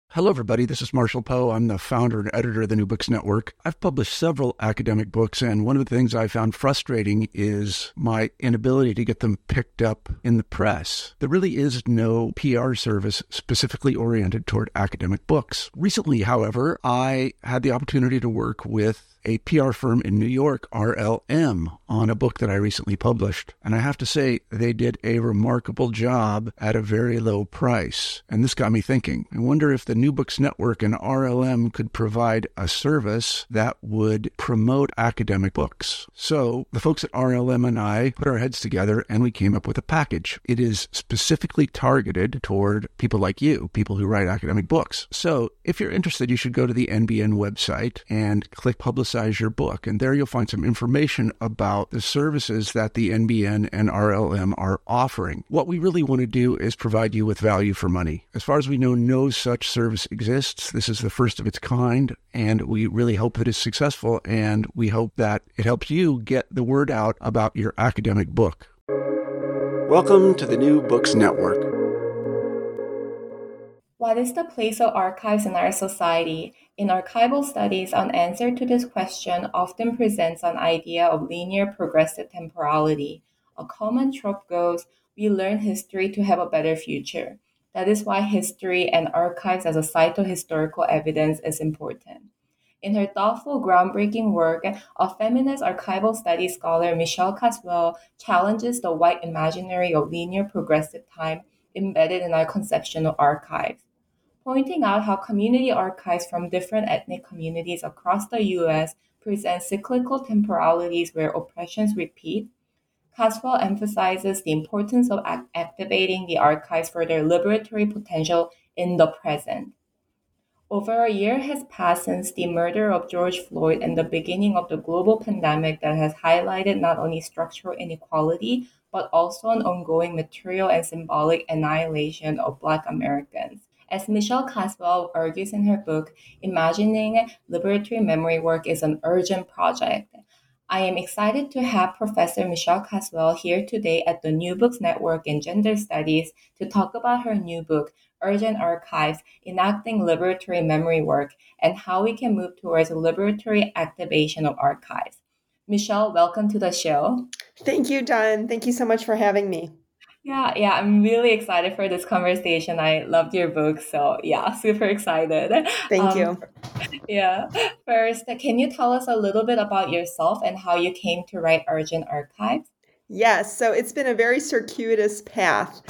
Hello, everybody. This is Marshall Poe. I'm the founder and editor of the New Books Network. I've published several academic books, and one of the things I found frustrating is my inability to get them picked up in the press. There really is no PR service specifically oriented toward academic books. Recently, however, I had the opportunity to work with a PR firm in New York, RLM, on a book that I recently published. And I have to say, they did a remarkable job at a very low price. And this got me thinking. I wonder if the New Books Network and RLM could provide a service that would promote academic books. So the folks at RLM and I put our heads together and we came up with a package. It is specifically targeted toward people like you, people who write academic books. So if you're interested, you should go to the NBN website and click Publicize Your Book. And there you'll find some information about the services that the NBN and RLM are offering. What we really want to do is provide you with value for money. As far as we know, no such service exists. This is the first of its kind, and we really hope that it's successful, and we hope that it helps you get the word out about your academic book. Welcome to the New Books Network. What is the place of archives in our society? In archival studies, an answer to this question often presents an idea of linear progressive temporality. A common trope goes, we learn history to have a better future. That is why history and archives as a cytohistorical evidence is important. In her thoughtful, groundbreaking work, a feminist archival studies scholar, Michelle Caswell, challenges the white imaginary of linear progressive time embedded in our conception of archives. Pointing out how community archives from different ethnic communities across the U.S. present cyclical temporalities where oppressions repeat, Caswell emphasizes the importance of activating the archives for their liberatory potential in the present. Over a year has passed since the murder of George Floyd and the beginning of the global pandemic that has highlighted not only structural inequality, but also an ongoing material and symbolic annihilation of Black Americans. As Michelle Caswell argues in her book, imagining liberatory memory work is an urgent project. I am excited to have Professor Michelle Caswell here today at the New Books Network in Gender Studies to talk about her new book, Urgent Archives, Enacting Liberatory Memory Work, and how we can move towards a liberatory activation of archives. Michelle, welcome to the show. Thank you, Dawn. Thank you so much for having me. Yeah, I'm really excited for this conversation. I loved your book, so yeah, super excited. Thank you. Yeah. First, can you tell us a little bit about yourself and how you came to write Urgent Archives? Yes, so it's been a very circuitous path.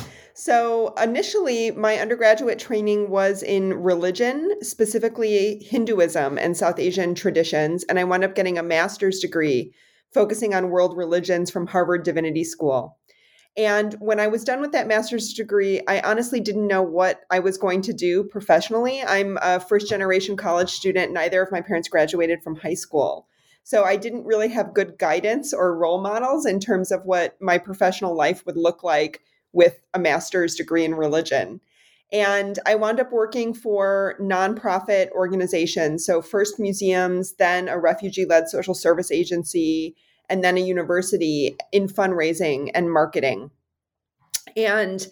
So initially, my undergraduate training was in religion, specifically Hinduism and South Asian traditions, and I wound up getting a master's degree focusing on world religions from Harvard Divinity School. And when I was done with that master's degree, I honestly didn't know what I was going to do professionally. I'm a first generation college student. Neither of my parents graduated from high school. So I didn't really have good guidance or role models in terms of what my professional life would look like with a master's degree in religion. And I wound up working for nonprofit organizations. So first museums, then a refugee-led social service agency, and then a university in fundraising and marketing. And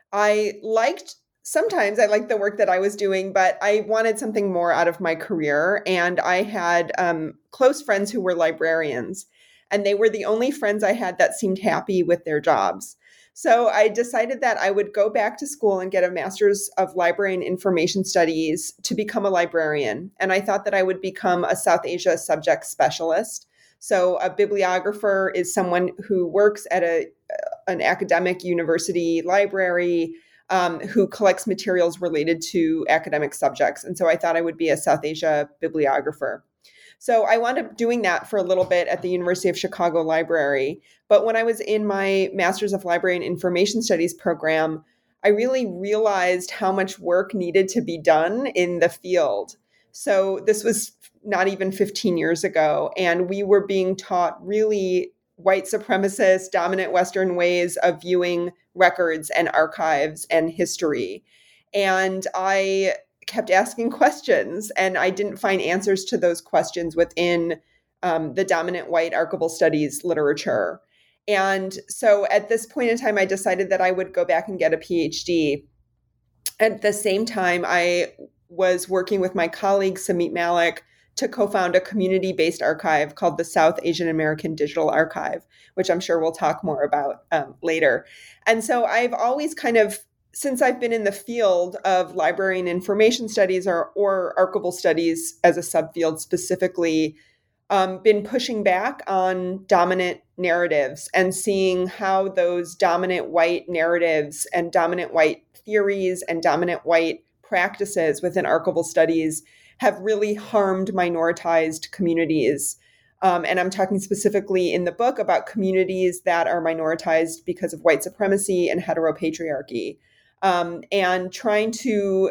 sometimes I liked the work that I was doing, but I wanted something more out of my career. And I had close friends who were librarians, and they were the only friends I had that seemed happy with their jobs. So I decided that I would go back to school and get a master's of library and information studies to become a librarian. And I thought that I would become a South Asia subject specialist. So a bibliographer is someone who works at an academic university library who collects materials related to academic subjects. And so I thought I would be a South Asia bibliographer. So I wound up doing that for a little bit at the University of Chicago Library. But when I was in my Master's of Library and Information Studies program, I really realized how much work needed to be done in the field. So this was not even 15 years ago, and we were being taught really white supremacist, dominant Western ways of viewing records and archives and history. And I kept asking questions, and I didn't find answers to those questions within the dominant white archival studies literature. And so at this point in time, I decided that I would go back and get a PhD. At the same time, I was working with my colleague, Samit Malik, to co-found a community-based archive called the South Asian American Digital Archive, which I'm sure we'll talk more about later. And so I've always since I've been in the field of library and information studies or archival studies as a subfield specifically, been pushing back on dominant narratives and seeing how those dominant white narratives and dominant white theories and dominant white practices within archival studies have really harmed minoritized communities. And I'm talking specifically in the book about communities that are minoritized because of white supremacy and heteropatriarchy. And trying to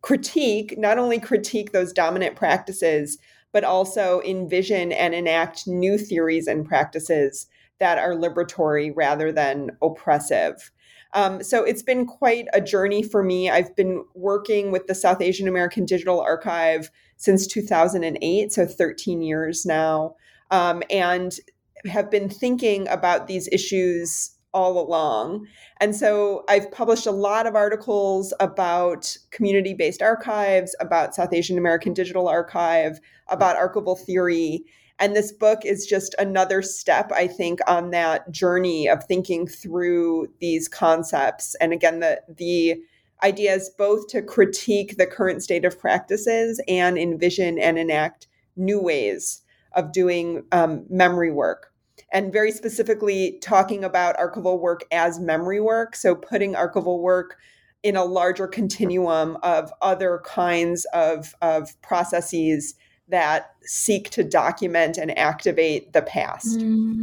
not only critique those dominant practices, but also envision and enact new theories and practices that are liberatory rather than oppressive. So it's been quite a journey for me. I've been working with the South Asian American Digital Archive since 2008, so 13 years now, and have been thinking about these issues all along. And so I've published a lot of articles about community-based archives, about South Asian American Digital Archive, about archival theory. And this book is just another step, I think, on that journey of thinking through these concepts. And again, the idea is both to critique the current state of practices and envision and enact new ways of doing memory work. And very specifically talking about archival work as memory work. So putting archival work in a larger continuum of other kinds of processes that seek to document and activate the past.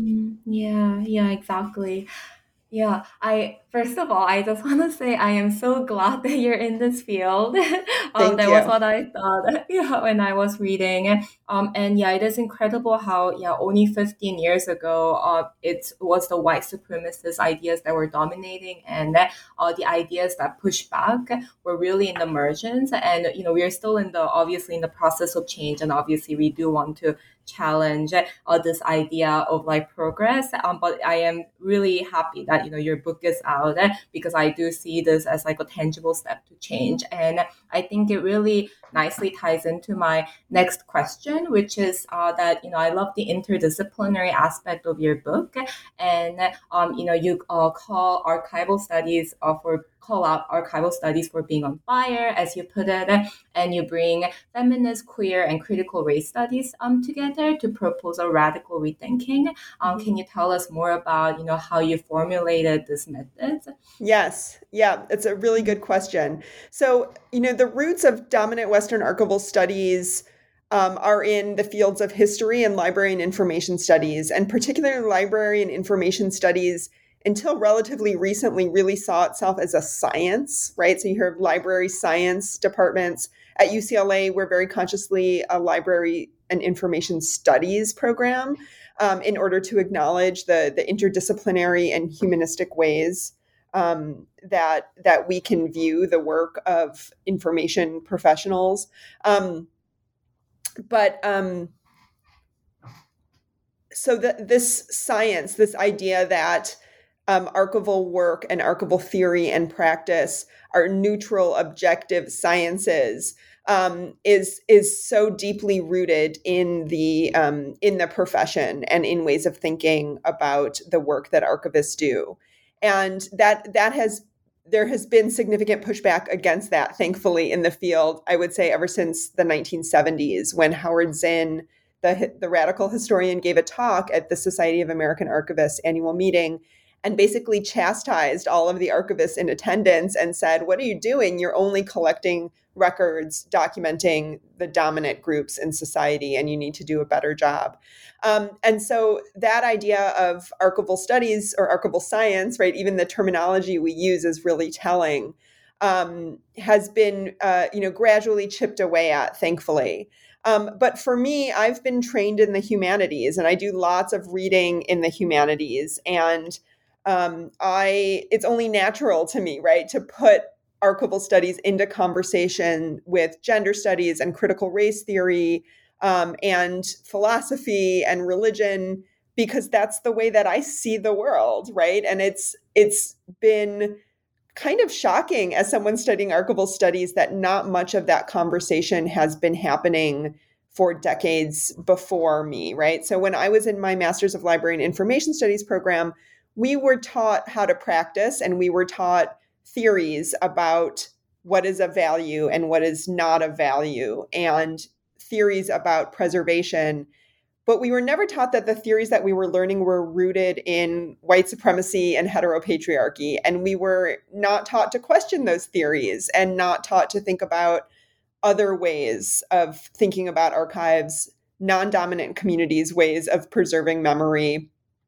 Yeah, exactly. Yeah, first of all, I just want to say I am so glad that you're in this field. Thank That you. was what I thought, when I was reading. And yeah, it is incredible how, only 15 years ago, it was the white supremacist ideas that were dominating, and the ideas that pushed back were really in the margins. And, we are still obviously in the process of change. And obviously we do want to challenge this idea of like progress. But I am really happy that, your book is out, because I do see this as like a tangible step to change. And I think it really nicely ties into my next question, which is that, I love the interdisciplinary aspect of your book. And, you call out archival studies for being on fire, as you put it, and you bring feminist, queer, and critical race studies together to propose a radical rethinking. Can you tell us more about, how you formulated this methods? Yes. Yeah, it's a really good question. So, the roots of dominant Western archival studies are in the fields of history and library and information studies, and particularly library and information studies until relatively recently really saw itself as a science, right? So you hear of library science departments. At UCLA, we're very consciously a library and information studies program in order to acknowledge the interdisciplinary and humanistic ways that we can view the work of information professionals. So this science, this idea that archival work and archival theory and practice are neutral, objective sciences, is so deeply rooted in the profession and in ways of thinking about the work that archivists do, and there has been significant pushback against that, thankfully, in the field. I would say ever since the 1970s, when Howard Zinn, the radical historian, gave a talk at the Society of American Archivists annual meeting and basically chastised all of the archivists in attendance and said, "What are you doing? You're only collecting records documenting the dominant groups in society, and you need to do a better job." And so that idea of archival studies or archival science, right, even the terminology we use is really telling, has been gradually chipped away at, thankfully. But for me, I've been trained in the humanities, and I do lots of reading in the humanities, and it's only natural to me, right, to put archival studies into conversation with gender studies and critical race theory and philosophy and religion, because that's the way that I see the world, right? And it's been kind of shocking as someone studying archival studies that not much of that conversation has been happening for decades before me, right? So when I was in my Master's of Library and Information Studies program, we were taught how to practice, and we were taught theories about what is of value and what is not of value, and theories about preservation. But we were never taught that the theories that we were learning were rooted in white supremacy and heteropatriarchy. And we were not taught to question those theories and not taught to think about other ways of thinking about archives, non-dominant communities' ways of preserving memory.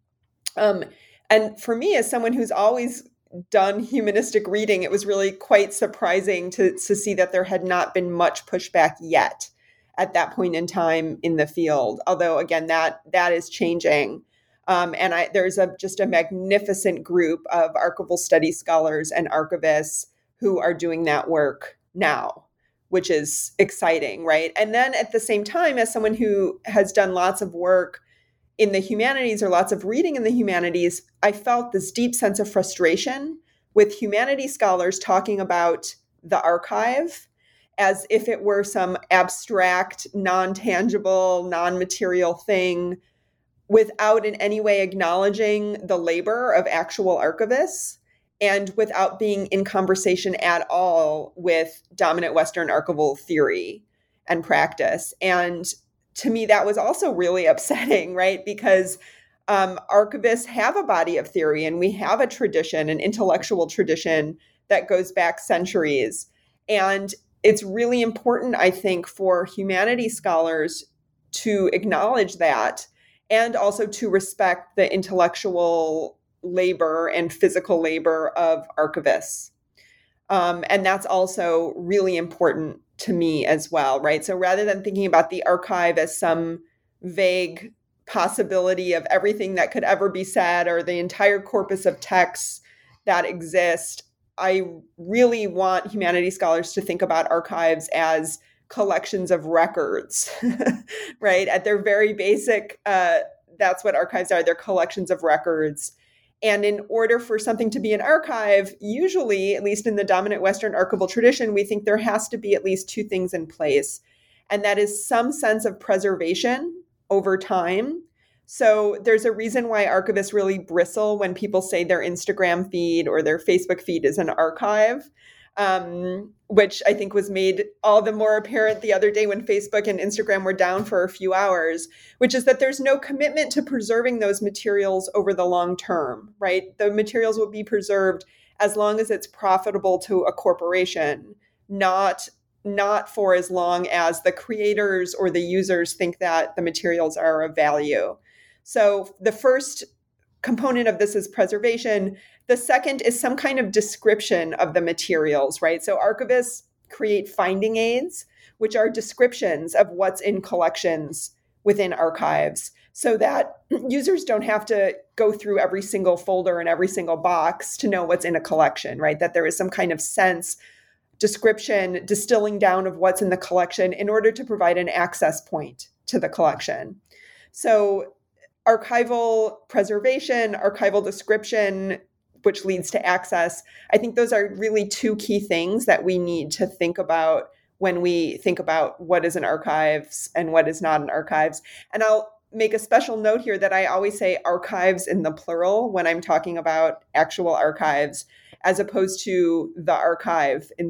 And for me, as someone who's always done humanistic reading, it was really quite surprising to see that there had not been much pushback yet at that point in time in the field. Although, again, that is changing. There's just a magnificent group of archival studies scholars and archivists who are doing that work now, which is exciting, right? And then at the same time, as someone who has done lots of work in the humanities or lots of reading in the humanities, I felt this deep sense of frustration with humanities scholars talking about the archive as if it were some abstract, non-tangible, non-material thing without in any way acknowledging the labor of actual archivists and without being in conversation at all with dominant Western archival theory and practice. And to me, that was also really upsetting, right? Because archivists have a body of theory, and we have a tradition, an intellectual tradition that goes back centuries. And it's really important, I think, for humanities scholars to acknowledge that and also to respect the intellectual labor and physical labor of archivists. And that's also really important to me as well, right? So rather than thinking about the archive as some vague possibility of everything that could ever be said or the entire corpus of texts that exist, I really want humanities scholars to think about archives as collections of records, right? At their very basic, that's what archives are. They're collections of records. And in order for something to be an archive, usually, at least in the dominant Western archival tradition, we think there has to be at least two things in place. And that is some sense of preservation over time. So there's a reason why archivists really bristle when people say their Instagram feed or their Facebook feed is an archive, which I think was made all the more apparent the other day when Facebook and Instagram were down for a few hours, which is that there's no commitment to preserving those materials over the long term, right? The materials will be preserved as long as it's profitable to a corporation, not for as long as the creators or the users think that the materials are of value. So the first component of this is preservation. The second is some kind of description of the materials, right? So archivists create finding aids, which are descriptions of what's in collections within archives, so that users don't have to go through every single folder and every single box to know what's in a collection, right? That there is some kind of sense, description, distilling down of what's in the collection in order to provide an access point to the collection. So archival preservation, archival description, which leads to access. I think those are really two key things that we need to think about when we think about what is an archives and what is not an archives. And I'll make a special note here that I always say archives in the plural when I'm talking about actual archives, as opposed to the archive in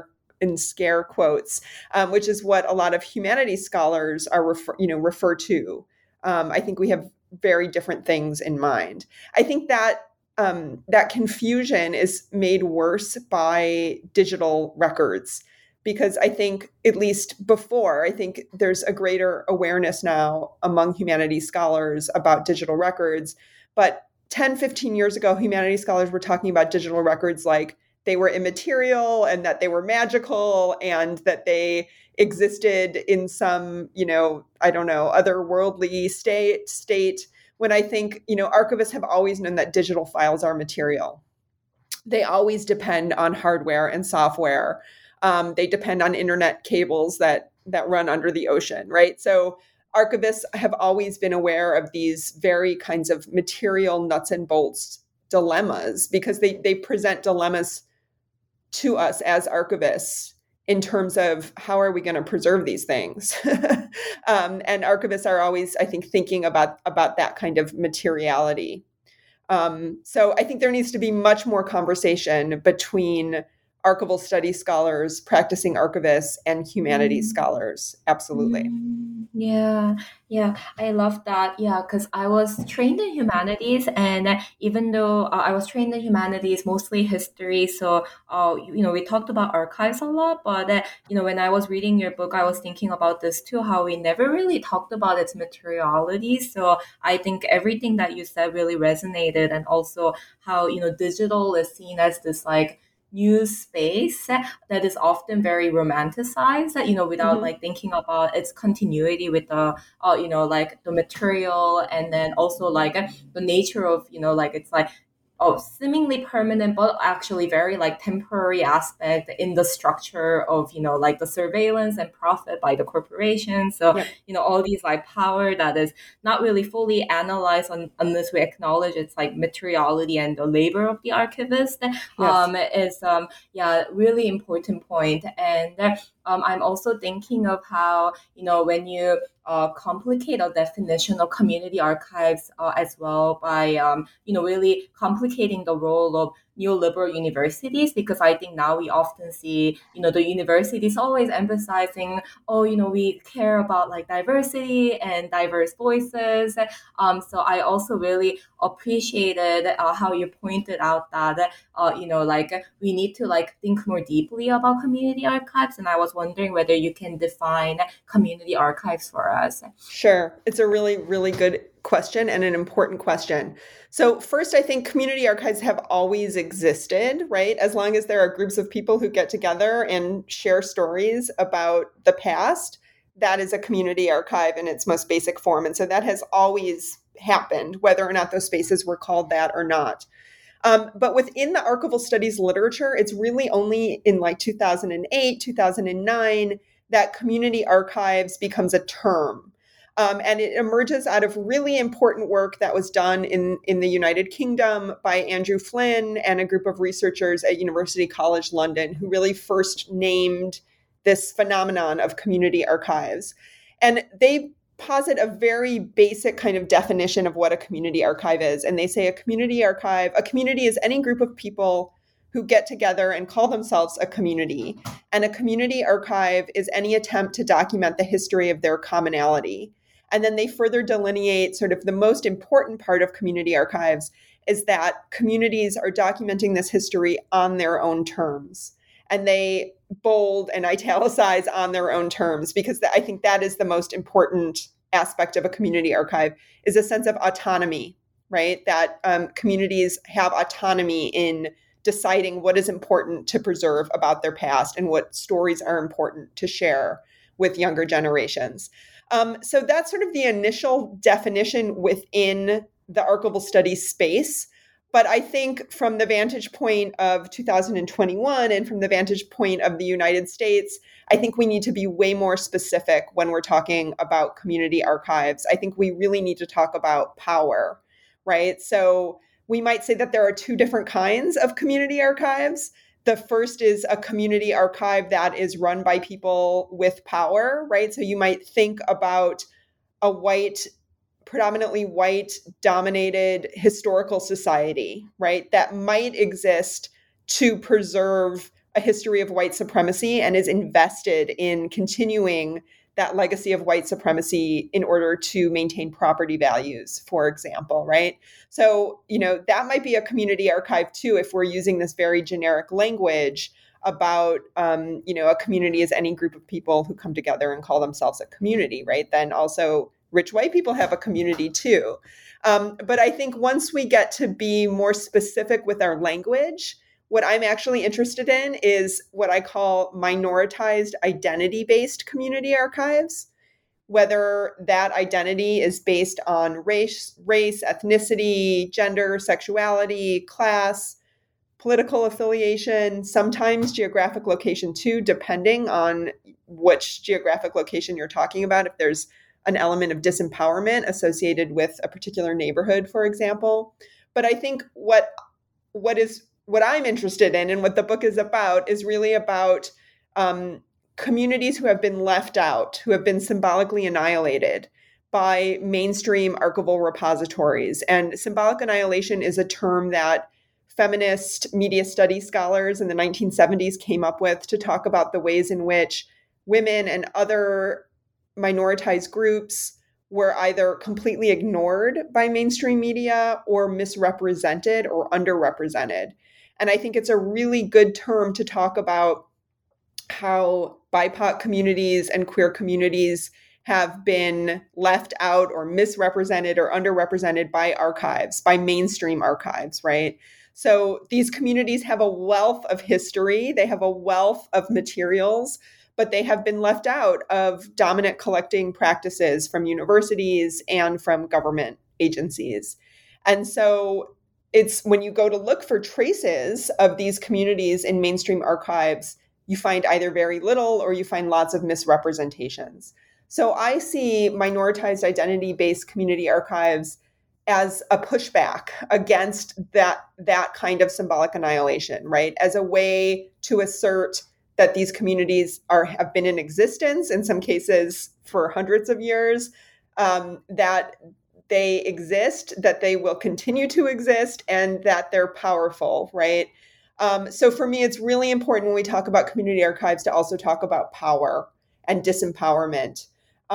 scare quotes, which is what a lot of humanities scholars are refer to. I think we have very different things in mind. I think that that confusion is made worse by digital records, because I think, at least before, I think there's a greater awareness now among humanities scholars about digital records. But 10, 15 years ago, humanities scholars were talking about digital records like they were immaterial and that they were magical and that they existed in some, otherworldly state. When I think, archivists have always known that digital files are material. They always depend on hardware and software. They depend on internet cables that run under the ocean, right? So archivists have always been aware of these very kinds of material nuts and bolts dilemmas, because they present dilemmas to us as archivists in terms of how are we going to preserve these things. And archivists are always, I think, thinking about that kind of materiality. So I think there needs to be much more conversation between archival studies scholars, practicing archivists, and humanities scholars. Absolutely. Yeah, I love that. Yeah, because I was trained in humanities, and even though I was trained in humanities, mostly history, so we talked about archives a lot. But when I was reading your book, I was thinking about this too, how we never really talked about its materiality. So I think everything that you said really resonated, and also how digital is seen as this like new space that is often very romanticized, without like thinking about its continuity with the like the material, and then also like the nature of like it's like seemingly permanent but actually very like temporary aspect in the structure of like the surveillance and profit by the corporation. So all these like power that is not really fully analyzed unless we acknowledge its like materiality and the labor of the archivist. Is really important point. And I'm also thinking of how when you complicate a definition of community archives as well by really complicating the role of neoliberal universities, because I think now we often see the universities always emphasizing we care about like diversity and diverse voices. So I also really appreciated how you pointed out that like we need to like think more deeply about community archives, and I was wondering whether you can define community archives for us. Sure. It's a really, really good question and an important question. So first, I think community archives have always existed, right? As long as there are groups of people who get together and share stories about the past, that is a community archive in its most basic form. And so that has always happened, whether or not those spaces were called that or not. But within the archival studies literature, it's really only in like 2008, 2009 that community archives becomes a term. And it emerges out of really important work that was done in the United Kingdom by Andrew Flynn and a group of researchers at University College London, who really first named this phenomenon of community archives. And they posit a very basic kind of definition of what a community archive is. And they say a community is any group of people who get together and call themselves a community. And a community archive is any attempt to document the history of their commonality. And then they further delineate sort of the most important part of community archives is that communities are documenting this history on their own terms. And they bold and italicize on their own terms, because I think that is the most important aspect of a community archive, is a sense of autonomy, right? That communities have autonomy in deciding what is important to preserve about their past and what stories are important to share with younger generations. So that's sort of the initial definition within the archival studies space. But I think from the vantage point of 2021 and from the vantage point of the United States, I think we need to be way more specific when we're talking about community archives. I think we really need to talk about power, right? So we might say that there are two different kinds of community archives. The first is a community archive that is run by people with power, right? So you might think about a predominantly white dominated historical society, right? That might exist to preserve a history of white supremacy and is invested in continuing that legacy of white supremacy in order to maintain property values, for example, right? So, that might be a community archive too, if we're using this very generic language about, a community as any group of people who come together and call themselves a community, right? Then also rich white people have a community too. But I think once we get to be more specific with our language, what I'm actually interested in is what I call minoritized identity-based community archives, whether that identity is based on race, ethnicity, gender, sexuality, class, political affiliation, sometimes geographic location too, depending on which geographic location you're talking about. If there's an element of disempowerment associated with a particular neighborhood, for example. But I think what is what I'm interested in and what the book is about is really about communities who have been left out, who have been symbolically annihilated by mainstream archival repositories. And symbolic annihilation is a term that feminist media studies scholars in the 1970s came up with to talk about the ways in which women and other minoritized groups were either completely ignored by mainstream media or misrepresented or underrepresented. And I think it's a really good term to talk about how BIPOC communities and queer communities have been left out or misrepresented or underrepresented by archives, by mainstream archives, right? So these communities have a wealth of history, they have a wealth of materials, but they have been left out of dominant collecting practices from universities and from government agencies. And so it's when you go to look for traces of these communities in mainstream archives, you find either very little or you find lots of misrepresentations. So I see minoritized identity-based community archives as a pushback against that kind of symbolic annihilation, right? As a way to assert that these communities have been in existence, in some cases for hundreds of years, that they exist, that they will continue to exist, and that they're powerful, right? So for me, it's really important when we talk about community archives to also talk about power and disempowerment.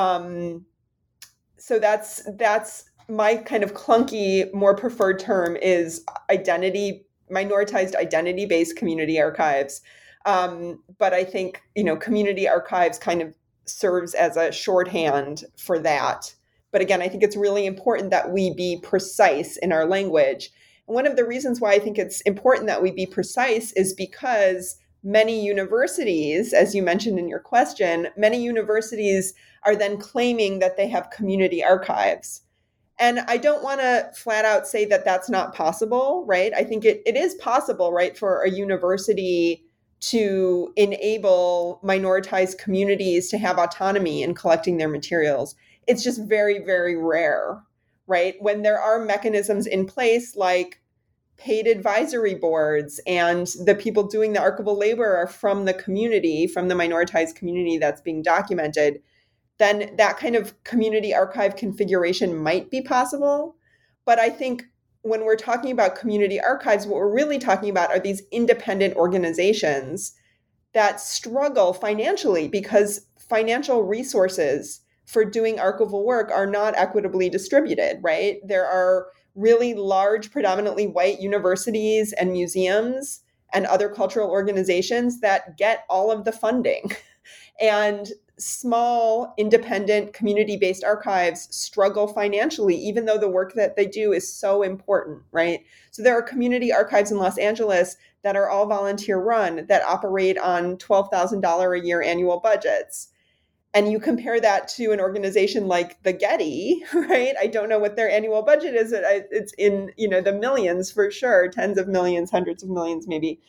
So that's my kind of clunky, more preferred term is minoritized identity-based community archives. But I think, community archives kind of serves as a shorthand for that. But again, I think it's really important that we be precise in our language. And one of the reasons why I think it's important that we be precise is because many universities, as you mentioned in your question, many universities are then claiming that they have community archives. And I don't want to flat out say that that's not possible, right? I think it is possible, right, for a university to enable minoritized communities to have autonomy in collecting their materials. It's just very, very rare, right? When there are mechanisms in place like paid advisory boards and the people doing the archival labor are from the community, from the minoritized community that's being documented, then that kind of community archive configuration might be possible. But I think when we're talking about community archives, what we're really talking about are these independent organizations that struggle financially because financial resources for doing archival work are not equitably distributed, right? There are really large, predominantly white universities and museums and other cultural organizations that get all of the funding. And small, independent, community-based archives struggle financially, even though the work that they do is so important, right? So there are community archives in Los Angeles that are all volunteer run that operate on $12,000 a year annual budgets. And you compare that to an organization like the Getty, right? I don't know what their annual budget is. It's in, the millions for sure, tens of millions, hundreds of millions, maybe.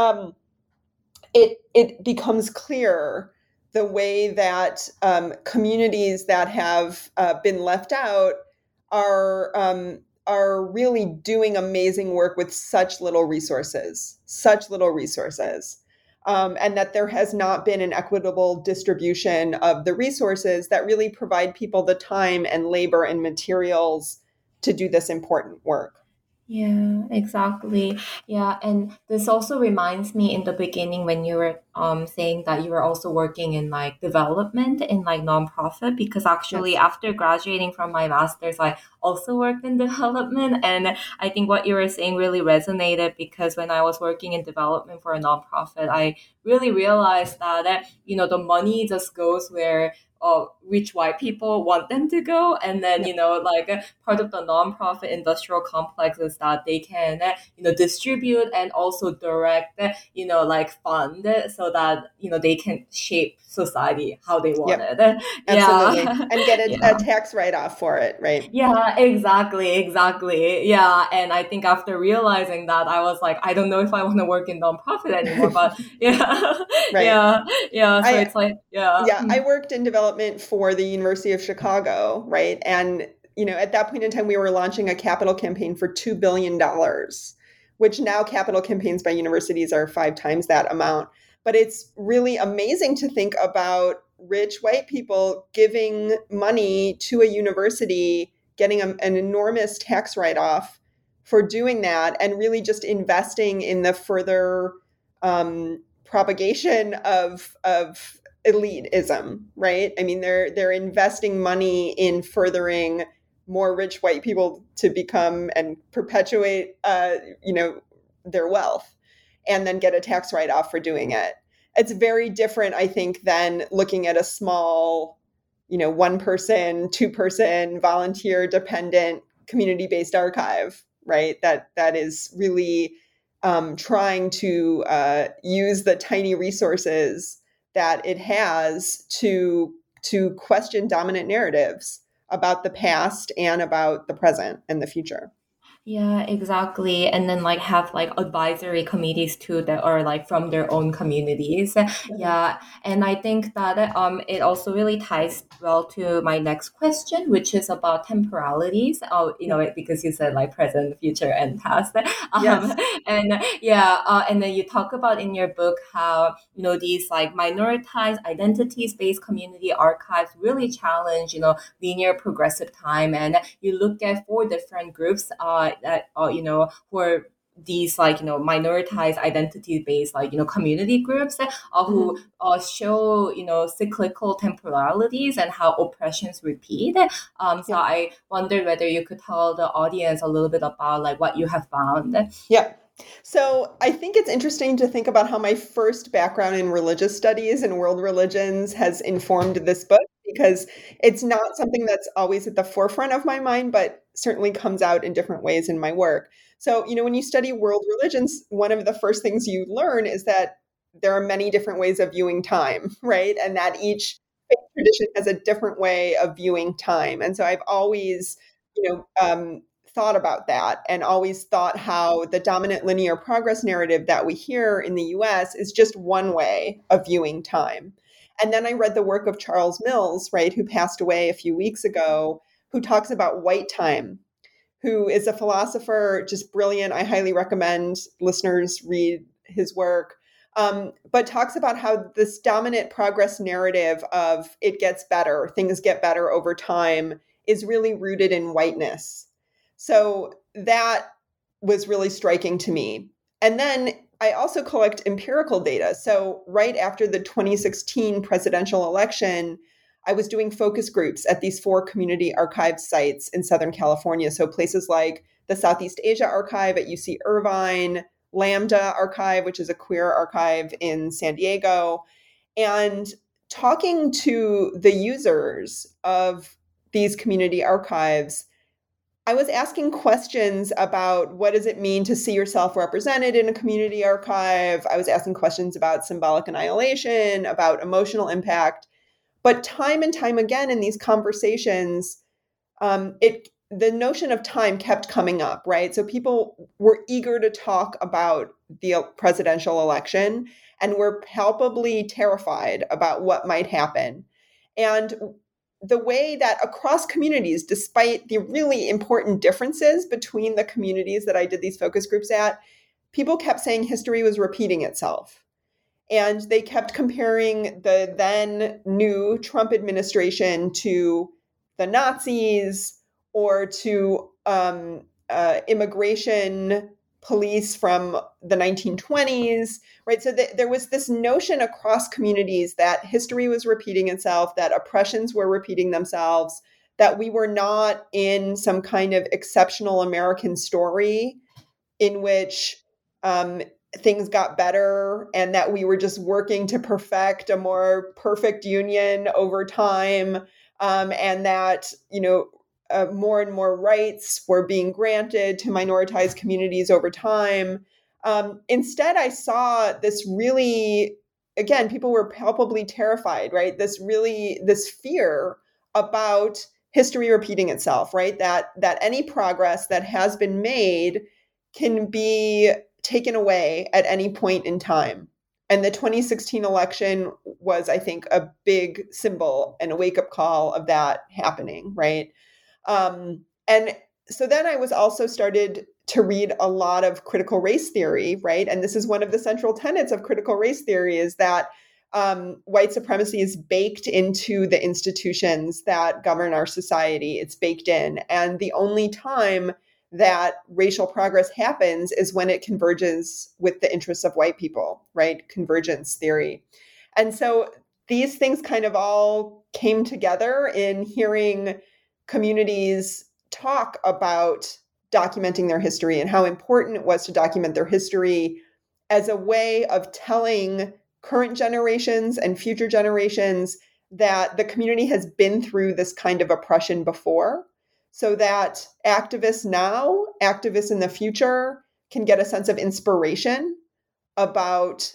It becomes clear the way that communities that have been left out are really doing amazing work with such little resources, and that there has not been an equitable distribution of the resources that really provide people the time and labor and materials to do this important work. Yeah, exactly. Yeah, and this also reminds me in the beginning when you were saying that you were also working in like development in like nonprofit, because actually Yes. after graduating from my master's, I also worked in development, and I think what you were saying really resonated because when I was working in development for a nonprofit, I really realized that the money just goes where rich white people want them to go, and then part of the nonprofit industrial complex is that they can distribute and also direct fund so that they can shape society how they want Yep. it. Absolutely. Yeah. And get a Yeah. tax write-off for it, right? Yeah, exactly. Yeah, and I think after realizing that, I was like, I don't know if I want to work in nonprofit anymore, but yeah, Right. yeah. So it's like, yeah. Yeah, I worked in development for the University of Chicago, right? And, at that point in time, we were launching a capital campaign for $2 billion, which now capital campaigns by universities are 5 times that amount. But it's really amazing to think about rich white people giving money to a university, getting an enormous tax write-off for doing that, and really just investing in the further propagation of elitism, right? I mean, they're investing money in furthering more rich white people to become and perpetuate, their wealth, and then get a tax write-off for doing it. It's very different, I think, than looking at a small, 1-person, 2-person, volunteer-dependent, community-based archive, right? That is really trying to use the tiny resources that it has to question dominant narratives about the past and about the present and the future. Yeah, exactly. And then like have like advisory committees too that are like from their own communities. Yeah. And I think that it also really ties well to my next question, which is about temporalities. Oh, because you said like present, future, and past. Yes. And then you talk about in your book how, these like minoritized identities-based community archives really challenge, linear progressive time. And you look at 4 different groups that who are these like minoritized identity based like community groups who show cyclical temporalities and how oppressions repeat. I wondered whether you could tell the audience a little bit about like what you have found. Yeah. So I think it's interesting to think about how my first background in religious studies and world religions has informed this book, because it's not something that's always at the forefront of my mind, but certainly comes out in different ways in my work. So, when you study world religions, one of the first things you learn is that there are many different ways of viewing time, right? And that each faith tradition has a different way of viewing time. And so I've always, thought about that, and always thought how the dominant linear progress narrative that we hear in the US is just one way of viewing time. And then I read the work of Charles Mills, right, who passed away a few weeks ago, who talks about white time, who is a philosopher, just brilliant. I highly recommend listeners read his work, but talks about how this dominant progress narrative of it gets better, things get better over time, is really rooted in whiteness. So that was really striking to me. And then I also collect empirical data. So right after the 2016 presidential election, I was doing focus groups at these 4 community archive sites in Southern California. So places like the Southeast Asia Archive at UC Irvine, Lambda Archive, which is a queer archive in San Diego, and talking to the users of these community archives, I was asking questions about what does it mean to see yourself represented in a community archive. I was asking questions about symbolic annihilation, about emotional impact. But time and time again in these conversations, the notion of time kept coming up, right? So people were eager to talk about the presidential election and were palpably terrified about what might happen. And the way that across communities, despite the really important differences between the communities that I did these focus groups at, people kept saying history was repeating itself. And they kept comparing the then new Trump administration to the Nazis or to immigration police from the 1920s, right? So there was this notion across communities that history was repeating itself, that oppressions were repeating themselves, that we were not in some kind of exceptional American story in which things got better, and that we were just working to perfect a more perfect union over time, and that, more and more rights were being granted to minoritized communities over time. Instead, I saw this really, again, people were palpably terrified, right? This fear about history repeating itself, right? That any progress that has been made can be taken away at any point in time. And the 2016 election was, I think, a big symbol and a wake-up call of that happening, right? And so then I was also started to read a lot of critical race theory, right? And this is one of the central tenets of critical race theory, is that white supremacy is baked into the institutions that govern our society. It's baked in. And the only time that racial progress happens is when it converges with the interests of white people, right? Convergence theory. And so these things kind of all came together in hearing communities talk about documenting their history and how important it was to document their history as a way of telling current generations and future generations that the community has been through this kind of oppression before, so that activists now, activists in the future, can get a sense of inspiration about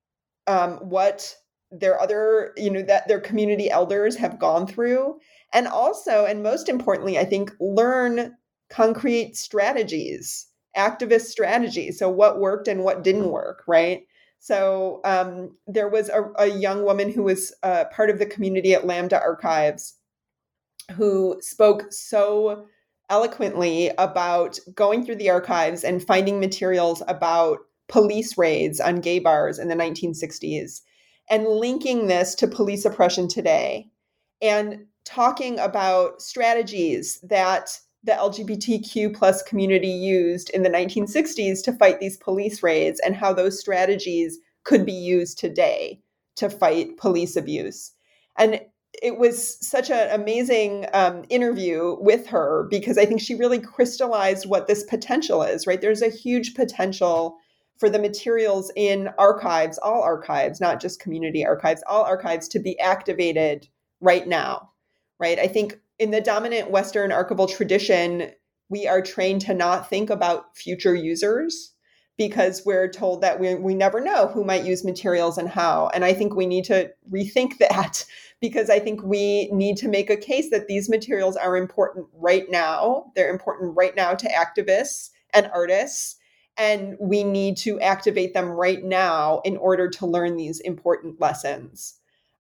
what their other, that their community elders have gone through. And also, and most importantly, I think, learn concrete strategies, activist strategies. So what worked and what didn't work, right? So there was a young woman who was part of the community at Lambda Archives who spoke so eloquently about going through the archives and finding materials about police raids on gay bars in the 1960s and linking this to police oppression today and talking about strategies that the LGBTQ plus community used in the 1960s to fight these police raids and how those strategies could be used today to fight police abuse. And it was such an amazing interview with her, because I think she really crystallized what this potential is, right? There's a huge potential for the materials in archives, all archives, not just community archives, all archives, to be activated right now, right? I think in the dominant Western archival tradition, we are trained to not think about future users because we're told that we never know who might use materials and how. And I think we need to rethink that, because I think we need to make a case that these materials are important right now. They're important right now to activists and artists. And we need to activate them right now in order to learn these important lessons.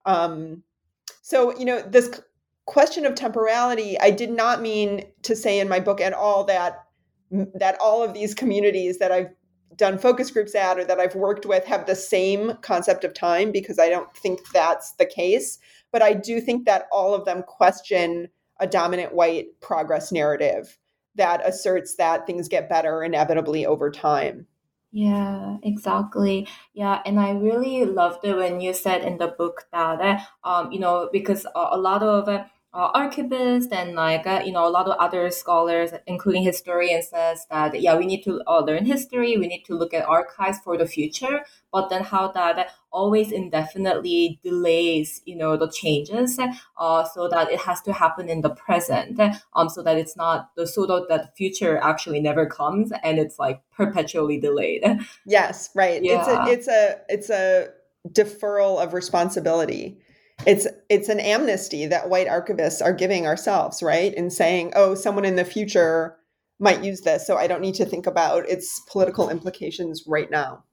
So, this question of temporality, I did not mean to say in my book at all that all of these communities that I've done focus groups at or that I've worked with have the same concept of time, because I don't think that's the case. But I do think that all of them question a dominant white progress narrative that asserts that things get better inevitably over time. Yeah, exactly. Yeah, and I really loved it when you said in the book that, because a lot of archivists and a lot of other scholars, including historians, says that yeah, we need to learn history, we need to look at archives for the future, but then how that always indefinitely delays the changes, so that it has to happen in the present, so that it's not so that future actually never comes and it's like perpetually delayed. Yes, right. Yeah. It's a deferral of responsibility. It's an amnesty that white archivists are giving ourselves, right? In saying, oh, someone in the future might use this, so I don't need to think about its political implications right now.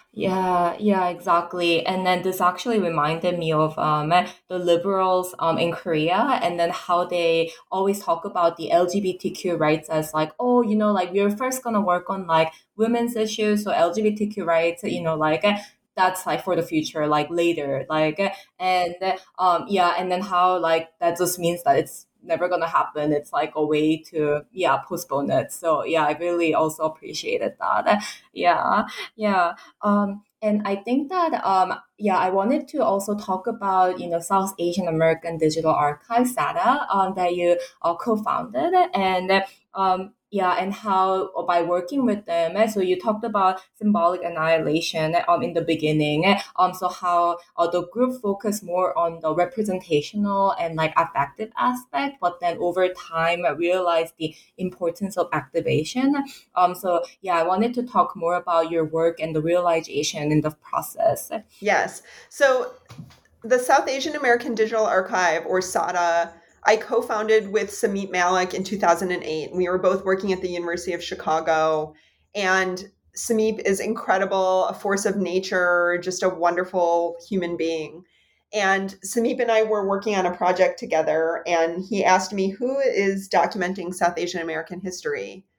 Yeah, exactly. And then this actually reminded me of the liberals in Korea, and then how they always talk about the LGBTQ rights as like, oh, like we're first gonna work on like women's issues, so LGBTQ rights, that's like for the future, like later, and yeah, and then how like that just means that it's never gonna happen. It's like a way to postpone it. So yeah, I really also appreciated that. Yeah. And I think that I wanted to also talk about South Asian American Digital Archive SADA that you co-founded, and and how by working with them. So you talked about symbolic annihilation in the beginning. So how the group focused more on the representational and like affective aspect, but then over time realized the importance of activation. So yeah, I wanted to talk more about your work and the realization in the process. Yes. So the South Asian American Digital Archive, or SADA, I co-founded with Samit Malik in 2008. We were both working at the University of Chicago, and Samit is incredible, a force of nature, just a wonderful human being. And Samit and I were working on a project together, and he asked me, who is documenting South Asian American history?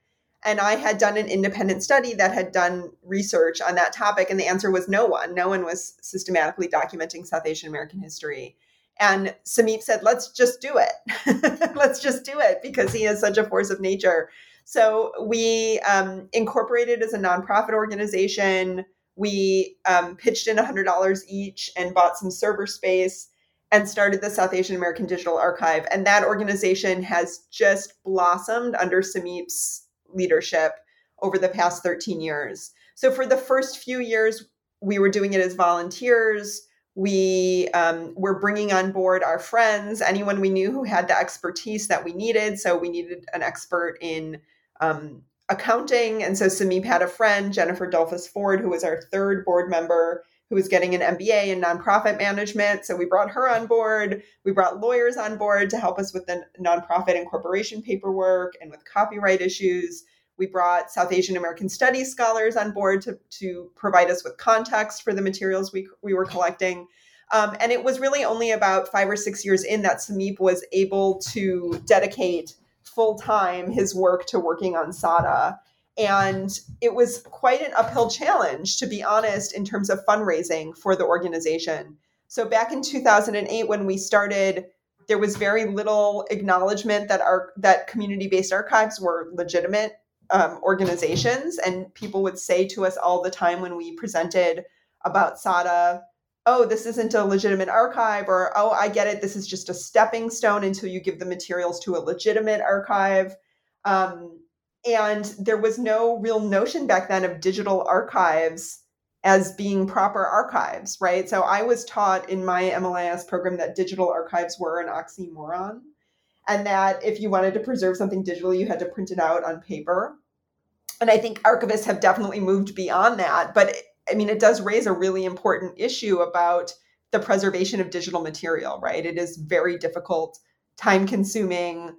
And I had done an independent study that had done research on that topic. And the answer was no one. No one was systematically documenting South Asian American history. And Sameep said, let's just do it. Let's just do it because he is such a force of nature. So we incorporated as a nonprofit organization. We pitched in $100 each and bought some server space and started the South Asian American Digital Archive. And that organization has just blossomed under Sameep's leadership over the past 13 years. So for the first few years, we were doing it as volunteers. We were bringing on board our friends, anyone we knew who had the expertise that we needed. So we needed an expert in accounting. And so Sameep had a friend, Jennifer Dolphus Ford, who was our third board member, who was getting an MBA in nonprofit management. So we brought her on board. We brought lawyers on board to help us with the nonprofit and corporation paperwork and with copyright issues. We brought South Asian American Studies scholars on board to provide us with context for the materials we were collecting. And it was really only about 5 or 6 years in that Sameep was able to dedicate full-time his work to working on SADA. And it was quite an uphill challenge, to be honest, in terms of fundraising for the organization. So back in 2008, when we started, there was very little acknowledgement that community-based archives were legitimate organizations. And people would say to us all the time when we presented about SADA, oh, this isn't a legitimate archive, or, oh, I get it, this is just a stepping stone until you give the materials to a legitimate archive. And there was no real notion back then of digital archives as being proper archives, right? So I was taught in my MLIS program that digital archives were an oxymoron, and that if you wanted to preserve something digitally, you had to print it out on paper. And I think archivists have definitely moved beyond that. But it does raise a really important issue about the preservation of digital material, right? It is very difficult, time-consuming,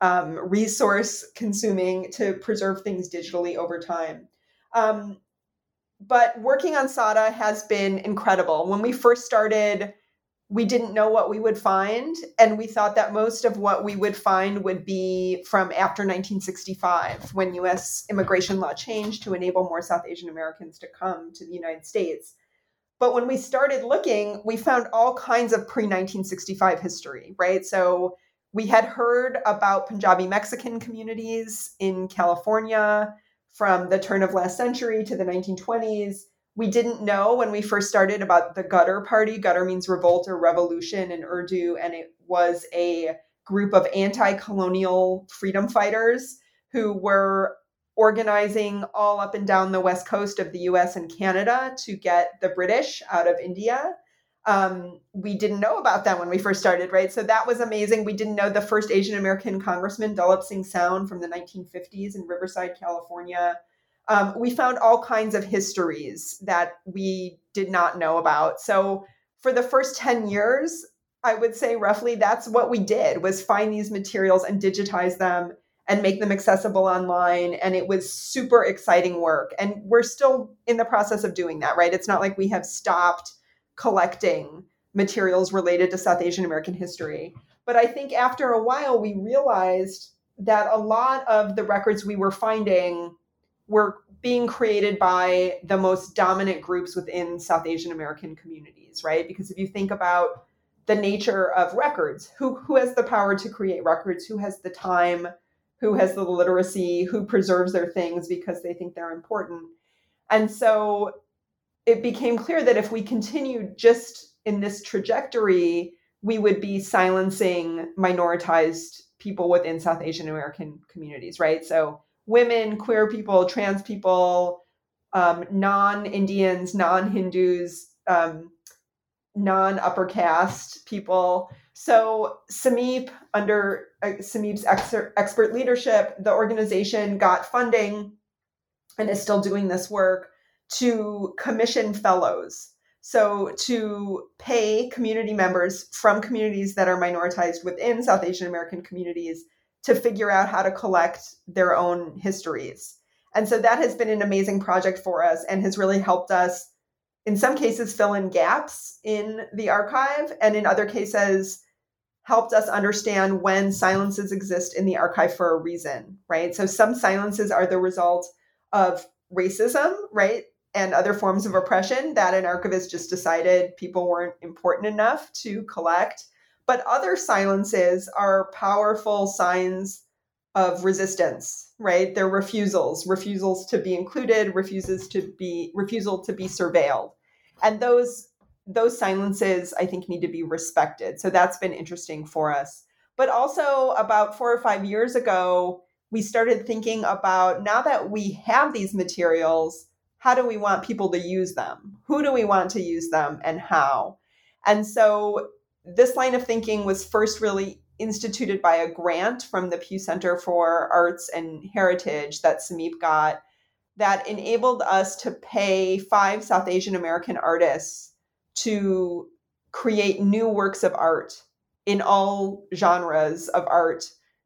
resource-consuming to preserve things digitally over time. But working on SADA has been incredible. When we first started, we didn't know what we would find, and we thought that most of what we would find would be from after 1965, when U.S. immigration law changed to enable more South Asian Americans to come to the United States. But when we started looking, we found all kinds of pre-1965 history, right? So we had heard about Punjabi Mexican communities in California from the turn of last century to the 1920s. We didn't know when we first started about the Ghadar Party. Ghadar means revolt or revolution in Urdu, and it was a group of anti-colonial freedom fighters who were organizing all up and down the west coast of the US and Canada to get the British out of India. We didn't know about them when we first started, right? So that was amazing. We didn't know the first Asian American congressman, Dulip Singh Sound, from the 1950s in Riverside, California. We found all kinds of histories that we did not know about. So for the first 10 years, I would say roughly that's what we did, was find these materials and digitize them and make them accessible online. And it was super exciting work. And we're still in the process of doing that, right? It's not like we have stopped collecting materials related to South Asian American history. But I think after a while, we realized that a lot of the records we were finding were being created by the most dominant groups within South Asian American communities, right? Because if you think about the nature of records, who has the power to create records, who has the time, who has the literacy, who preserves their things because they think they're important. And so it became clear that if we continued just in this trajectory, we would be silencing minoritized people within South Asian American communities, right? So women, queer people, trans people, non-Indians, non-Hindus, non-upper caste people. So Sameep, under Sameep's expert leadership, the organization got funding and is still doing this work to commission fellows. So to pay community members from communities that are minoritized within South Asian American communities to figure out how to collect their own histories. And so that has been an amazing project for us and has really helped us, in some cases, fill in gaps in the archive, and in other cases, helped us understand when silences exist in the archive for a reason, right? So some silences are the result of racism, right? And other forms of oppression that an archivist just decided people weren't important enough to collect. But other silences are powerful signs of resistance, right? They're refusals to be included, refusal to be surveilled. And those silences, I think, need to be respected. So that's been interesting for us. But also about 4 or 5 years ago, we started thinking about, now that we have these materials, how do we want people to use them? Who do we want to use them and how? And so this line of thinking was first really instituted by a grant from the Pew Center for Arts and Heritage that Sameep got, that enabled us to pay 5 South Asian American artists to create new works of art in all genres of art,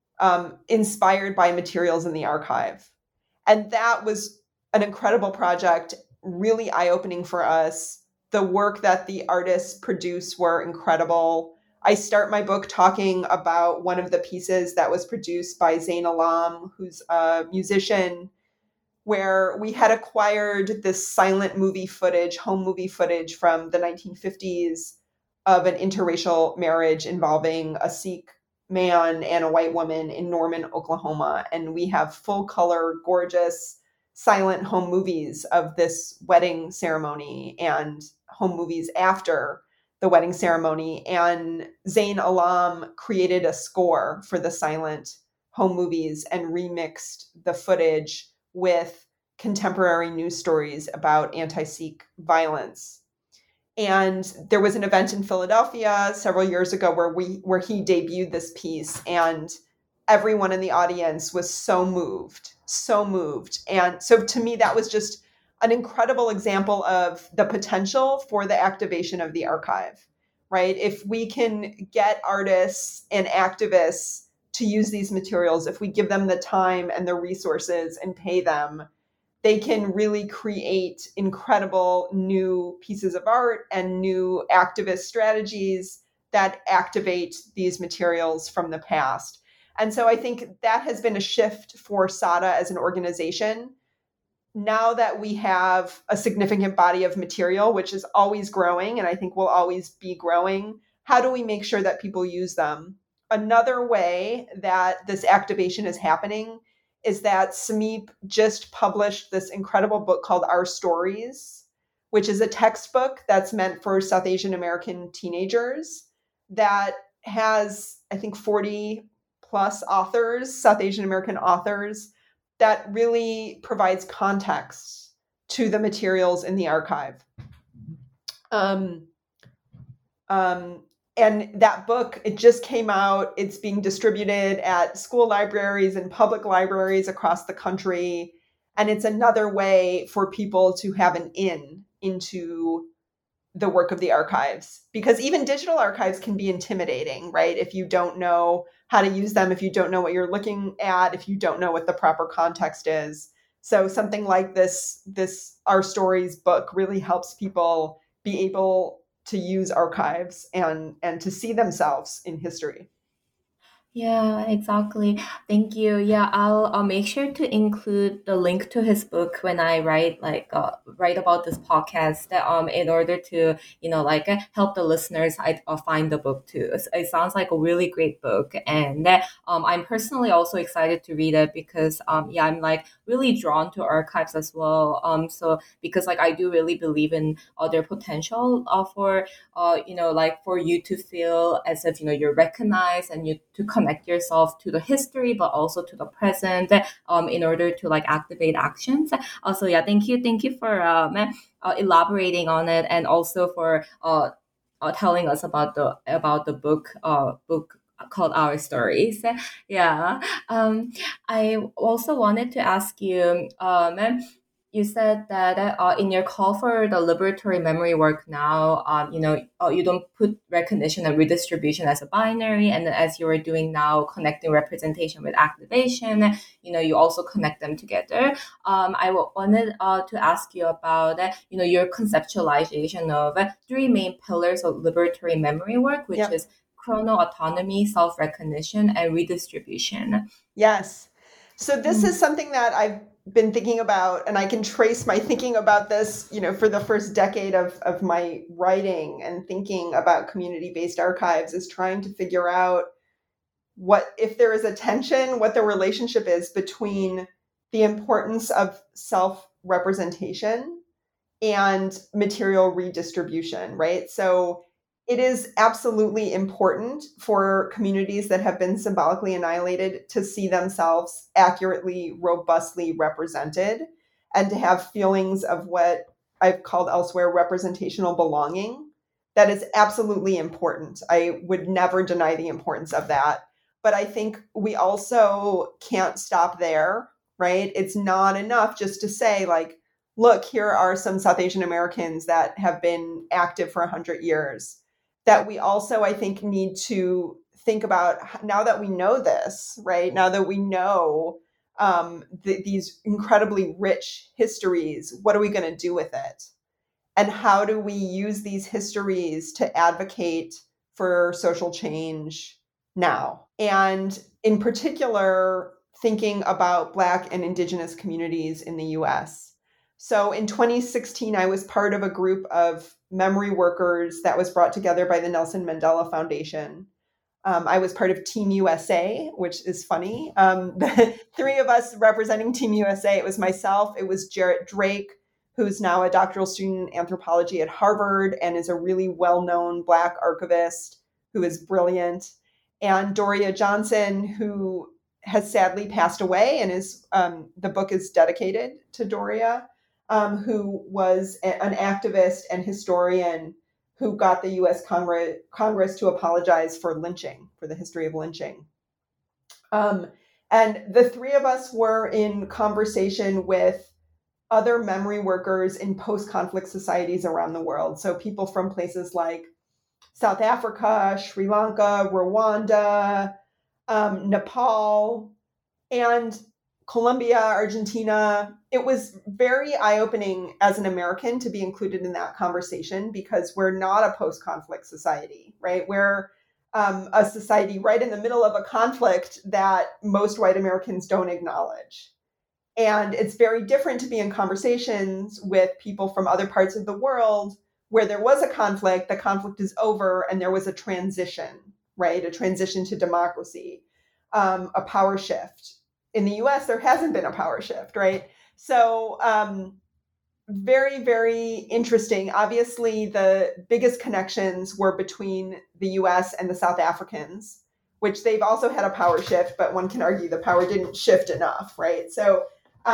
inspired by materials in the archive. And that was an incredible project, really eye-opening for us. The work that the artists produced were incredible. I start my book talking about one of the pieces that was produced by Zain Alam, who's a musician, where we had acquired this silent movie footage, home movie footage from the 1950s of an interracial marriage involving a Sikh man and a white woman in Norman, Oklahoma. And we have full color, gorgeous, silent home movies of this wedding ceremony and home movies after the wedding ceremony. And Zain Alam created a score for the silent home movies and remixed the footage with contemporary news stories about anti-Sikh violence. And there was an event in Philadelphia several years ago where he debuted this piece, and everyone in the audience was so moved. And so to me, that was just an incredible example of the potential for the activation of the archive, right? If we can get artists and activists to use these materials, if we give them the time and the resources and pay them, they can really create incredible new pieces of art and new activist strategies that activate these materials from the past. And so I think that has been a shift for SADA as an organization. Now that we have a significant body of material, which is always growing, and I think will always be growing, how do we make sure that people use them? Another way that this activation is happening is that Sameep just published this incredible book called Our Stories, which is a textbook that's meant for South Asian American teenagers that has, I think, 40 plus authors, South Asian American authors, that really provides context to the materials in the archive. And that book, it just came out. It's being distributed at school libraries and public libraries across the country. And it's another way for people to have an in into the work of the archives, because even digital archives can be intimidating, right? If you don't know how to use them, if you don't know what you're looking at, if you don't know what the proper context is. So something like this Our Stories book really helps people be able to use archives and to see themselves in history. Yeah, exactly. Thank you. Yeah, I'll make sure to include the link to his book when I write about this podcast, in order to help the listeners find the book too. It sounds like a really great book, and I'm personally also excited to read it because I'm really drawn to archives as well. So because I do really believe in their potential for for you to feel as if you're recognized and you to connect yourself to the history, but also to the present, in order to activate actions. Also, thank you for elaborating on it, and also for telling us about the book called Our Stories. Yeah. I also wanted to ask you. You said that in your call for the liberatory memory work now, you don't put recognition and redistribution as a binary, and as you are doing now, connecting representation with activation, you also connect them together. I wanted to ask you about your conceptualization of 3 main pillars of liberatory memory work, which is chrono-autonomy, self-recognition, and redistribution. Yes. So this is something that I've been thinking about, and I can trace my thinking about this, for the first decade of my writing and thinking about community-based archives, is trying to figure out what, if there is a tension, what the relationship is between the importance of self-representation and material redistribution, right? So it is absolutely important for communities that have been symbolically annihilated to see themselves accurately, robustly represented, and to have feelings of what I've called elsewhere representational belonging. That is absolutely important. I would never deny the importance of that. But I think we also can't stop there, right? It's not enough just to say, like, look, here are some South Asian Americans that have been active for 100 years. That we also, I think, need to think about, now that we know this, right? Now that we know these incredibly rich histories, what are we going to do with it? And how do we use these histories to advocate for social change now? And in particular, thinking about Black and Indigenous communities in the US. So in 2016, I was part of a group of memory workers that was brought together by the Nelson Mandela Foundation. I was part of Team USA, which is funny. The three of us representing Team USA, it was myself, it was Jarrett Drake, who's now a doctoral student in anthropology at Harvard and is a really well-known Black archivist who is brilliant, and Doria Johnson, who has sadly passed away, and is the book is dedicated to Doria, who was an activist and historian who got the U.S. Congress to apologize for lynching, for the history of lynching. And the three of us were in conversation with other memory workers in post-conflict societies around the world. So people from places like South Africa, Sri Lanka, Rwanda, Nepal, and Colombia, Argentina. It was very eye-opening as an American to be included in that conversation, because we're not a post-conflict society, right? We're a society right in the middle of a conflict that most white Americans don't acknowledge. And it's very different to be in conversations with people from other parts of the world where there was a conflict, the conflict is over, and there was a transition, right? A transition to democracy, a power shift. In the US, there hasn't been a power shift, right? So very, very interesting. Obviously, the biggest connections were between the US and the South Africans, which they've also had a power shift, but one can argue the power didn't shift enough, right? So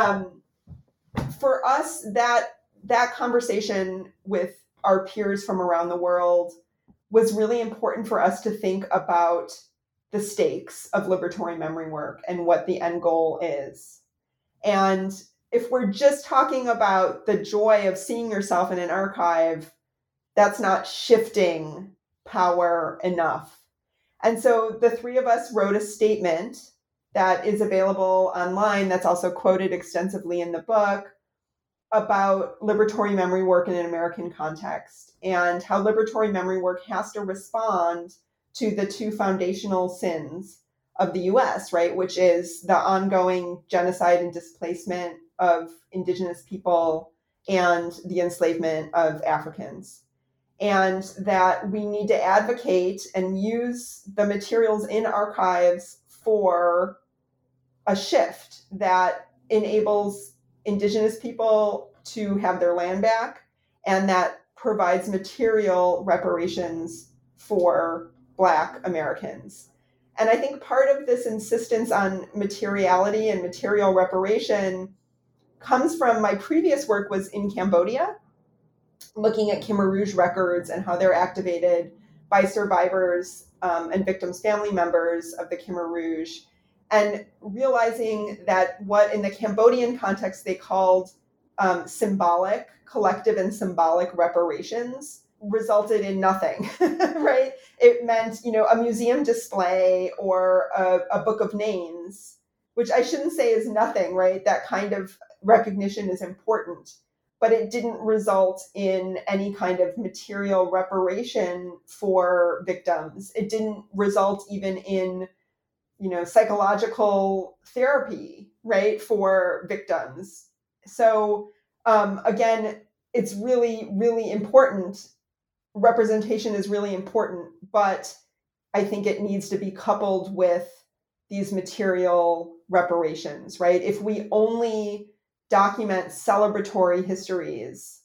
for us, that conversation with our peers from around the world was really important for us to think about the stakes of liberatory memory work and what the end goal is. And if we're just talking about the joy of seeing yourself in an archive, that's not shifting power enough. And so the three of us wrote a statement that is available online, that's also quoted extensively in the book, about liberatory memory work in an American context, and how liberatory memory work has to respond to the two foundational sins of the US, right? Which is the ongoing genocide and displacement of Indigenous people and the enslavement of Africans. And that we need to advocate and use the materials in archives for a shift that enables Indigenous people to have their land back, and that provides material reparations for Black Americans. And I think part of this insistence on materiality and material reparation comes from my previous work was in Cambodia, looking at Khmer Rouge records and how they're activated by survivors and victims' family members of the Khmer Rouge, and realizing that what in the Cambodian context they called symbolic, collective and symbolic reparations resulted in nothing, right? It meant, a museum display or a book of names, which I shouldn't say is nothing, right? That kind of recognition is important. but it didn't result in any kind of material reparation for victims. It didn't result even in, psychological therapy, right, for victims. So again, it's really, really important. Representation is really important, but I think it needs to be coupled with these material reparations, right? If we only document celebratory histories,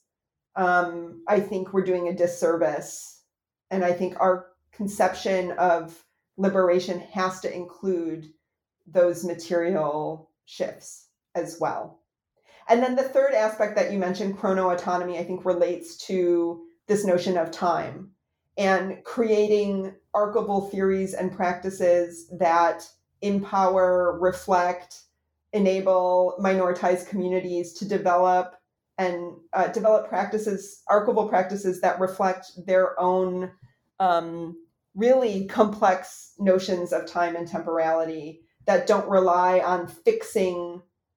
I think we're doing a disservice. And I think our conception of liberation has to include those material shifts as well. And then the third aspect that you mentioned, chronoautonomy, I think relates to this notion of time and creating archival theories and practices that empower, reflect, enable minoritized communities to develop practices, archival practices that reflect their own really complex notions of time and temporality that don't rely on fixing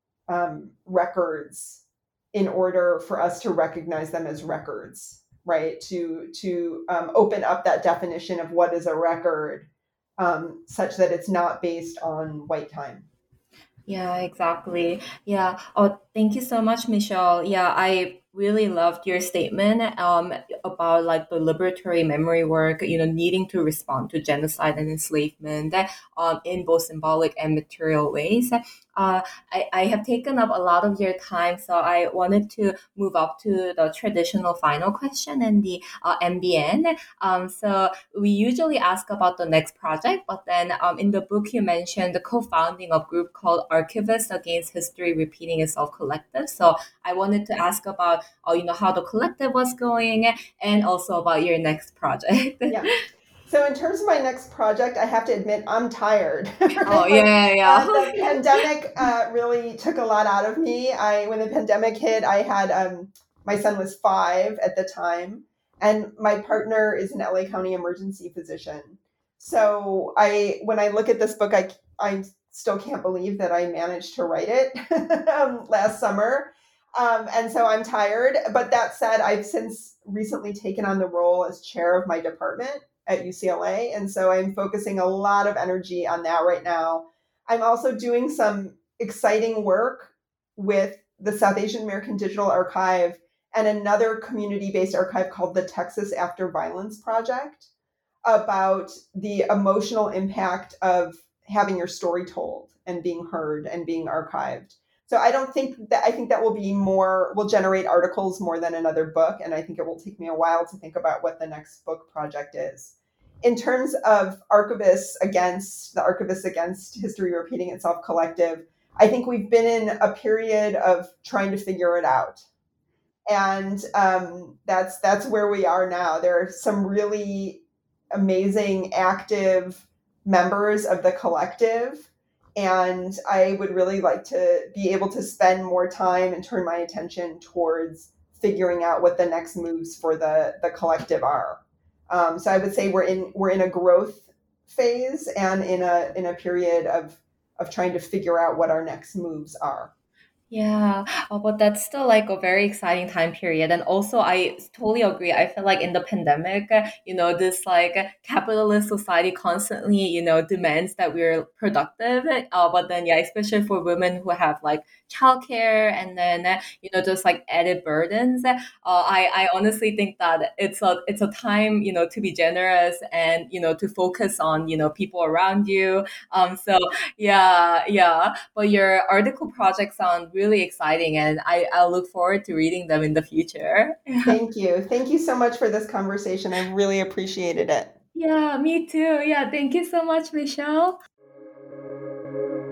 records in order for us to recognize them as records, right? To open up that definition of what is a record, such that it's not based on white time. Yeah, exactly. Yeah. Oh, thank you so much, Michelle. Yeah, I really loved your statement about like the liberatory memory work, needing to respond to genocide and enslavement in both symbolic and material ways. I have taken up a lot of your time, so I wanted to move up to the traditional final question and the MBN. So we usually ask about the next project, but then in the book you mentioned the co-founding of a group called Archivists Against History Repeating Itself Collective. So I wanted to ask about how the collective was going and also about your next project. Yeah. So in terms of my next project, I have to admit I'm tired. Right? Oh, yeah. The pandemic really took a lot out of me. When the pandemic hit, I had my son was 5 at the time, and my partner is an LA County emergency physician. So when I look at this book, I still can't believe that I managed to write it last summer. And so I'm tired. But that said, I've since recently taken on the role as chair of my department at UCLA. And so I'm focusing a lot of energy on that right now. I'm also doing some exciting work with the South Asian American Digital Archive and another community-based archive called the Texas After Violence Project about the emotional impact of having your story told and being heard and being archived. So I think that will generate articles more than another book. And I think it will take me a while to think about what the next book project is. In terms of Archivists Against History Repeating Itself Collective, I think we've been in a period of trying to figure it out. And that's where we are now. There are some really amazing active members of the collective. And I would really like to be able to spend more time and turn my attention towards figuring out what the next moves for the collective are. So I would say we're in a growth phase and in a period of trying to figure out what our next moves are. Yeah, but that's still like a very exciting time period. And also, I totally agree. I feel like in the pandemic, this like capitalist society constantly, demands that we're productive. But then, yeah, especially for women who have like childcare and then, just like added burdens. I honestly think that it's a time, to be generous and, to focus on, people around you. So yeah. But your article project sounds really exciting, and I look forward to reading them in the future. Thank you so much for this conversation. I really appreciated it. Yeah, me too. Yeah, thank you so much, Michelle.